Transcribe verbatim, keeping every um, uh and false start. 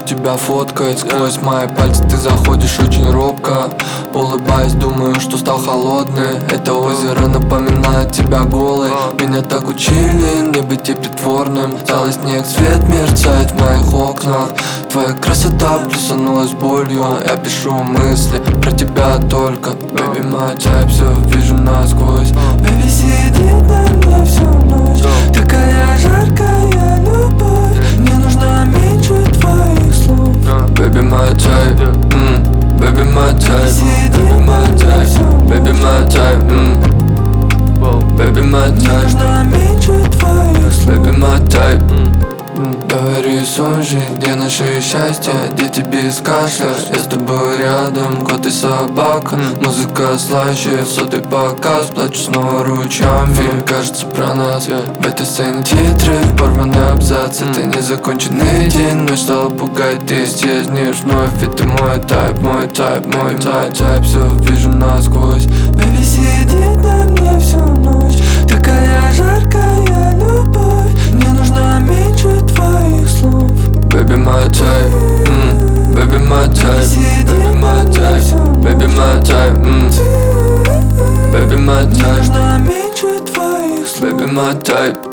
тебя фоткать. Сквозь мои пальцы ты заходишь очень робко. Улыбаясь, думаю, что стал холодный. Это озеро напоминает тебя голой. Меня так учили не быть и притворным. Целый снег, свет мерцает в моих окнах. Твоя красота плесанулась болью. Я пишу мысли про тебя только. Baby, my type, все вижу насквозь. Baby, сидит на мне всю ночь. Такая жаркая любовь. Мне нужно меньше твоих слов. Baby, my type, mm. Baby, my type, baby, my type, baby, my type, mm. Baby, my type, мне нужно меньше твоих слов. Baby, my type, mm. Говори, сон же, где наше счастье? Дети без кашля, я с тобой рядом, кот и собака. Музыка слаще, сотый показ, плачу снова ручьями. Фильм кажется про нас, в этой сцене титры, порванные абзацы. Это незаконченный день, ночь стала пугать, ты исчезнешь вновь. Ведь ты мой тайп, мой тайп, мой тайп, тайп, все вижу насквозь. Baby, сидит на мне всю ночь. Такая жаркая любовь. Мне нужно меньше твоих слов. Baby, my type, mm. Baby, my type, baby, my type, baby, my type, mm. Baby, my type, нужно меньше твоих слов. Baby, my type.